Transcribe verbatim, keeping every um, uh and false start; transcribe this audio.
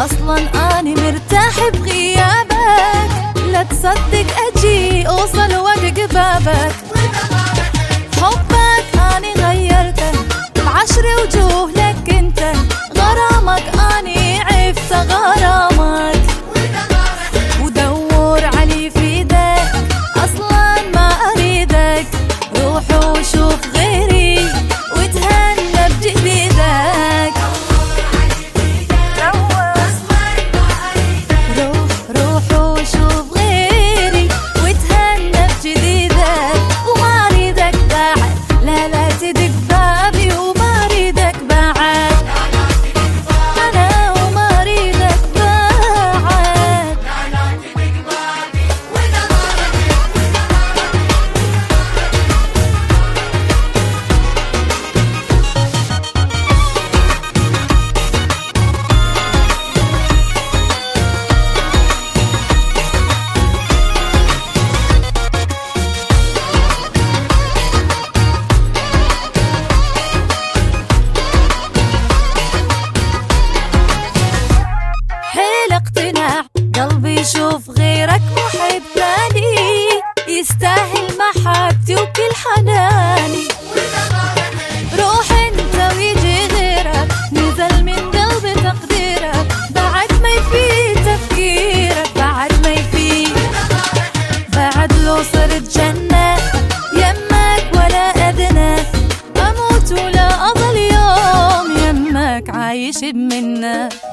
أصلاً أني مرتاح بغيابك، لا تصدق أجي أوصل وأدق بابك. حبك أني غيرته بعشر وجوه لك انت، غرامك أني عفت غرامك. ودور علي في ايدك أصلاً ما أريدك، روح وشوف غيري وتهنى بجديدك. قلبي يشوف غيرك محب تاني، يستاهل محبتي وكل حناني. روح انت ويجي غيرك، نزل من قلبي تقديرك، بعد ما يفيد تفكيرك، بعد ما يفيد. بعد لو صرت جنة يمك ولا أدنى، أموت ولا أضل يوم يمك عايش بمنة.